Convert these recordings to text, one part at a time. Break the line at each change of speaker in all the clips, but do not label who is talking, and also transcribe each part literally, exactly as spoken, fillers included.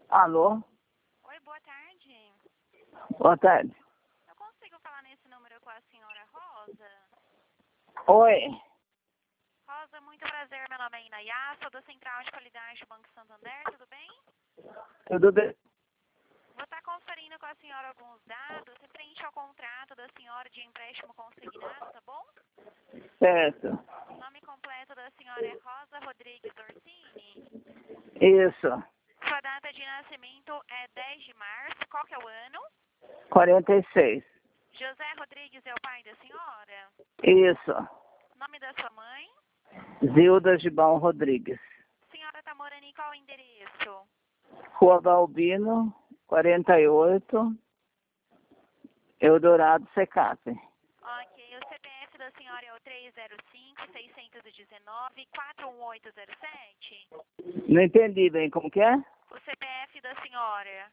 Alô?
Oi, boa tarde.
Boa tarde.
Eu consigo falar nesse número com a senhora Rosa?
Oi.
Rosa, muito prazer. Meu nome é Inayá, sou da Central de Qualidade do Banco Santander, tudo bem?
Tudo bem?
Vou estar conferindo com a senhora alguns dados referente ao contrato da senhora de empréstimo consignado, tá bom?
Certo.
O nome completo da senhora é Rosa Rodrigues Orsini.
Isso.
Sua data de nascimento é dez de março. Qual que é o ano?
quarenta e seis.
José Rodrigues é o pai da senhora?
Isso.
Nome da sua mãe?
Zilda Gibão Rodrigues.
A senhora está morando em qual endereço?
Rua Balbino, quarenta e oito, Eldorado, Secap.
Ok, o C P F da senhora é o três zero cinco, seis um nove, quatro um oito zero sete?
Não entendi bem como que é?
O C P F da senhora?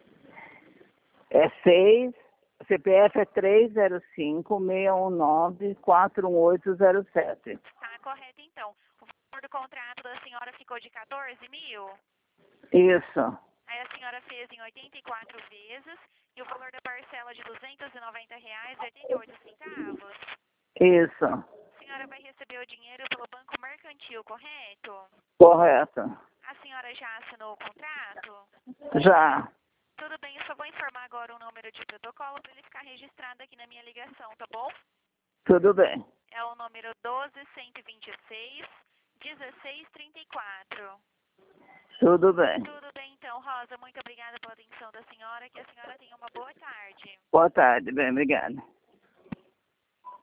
É seis, C P F é três zero cinco, seis um nove, quatro um oito zero sete.
Tá correto então. O valor do contrato da senhora ficou de quatorze mil?
Isso.
Aí a senhora fez em oitenta e quatro vezes e o valor da parcela de duzentos e noventa reais e oitenta e oito centavos.
Isso.
A senhora vai receber o dinheiro pelo Banco Mercantil, correto?
Correto.
A senhora já assinou o contrato?
Já.
Tudo bem, eu só vou informar agora o número de protocolo para ele ficar registrado aqui na minha ligação, tá bom?
Tudo bem.
É o número doze, cento e vinte e seis, dezesseis trinta e quatro.
Tudo bem.
Tudo bem então, Rosa. Muito obrigada pela atenção da senhora. Que a senhora tenha uma boa tarde.
Boa tarde. Bem, obrigado.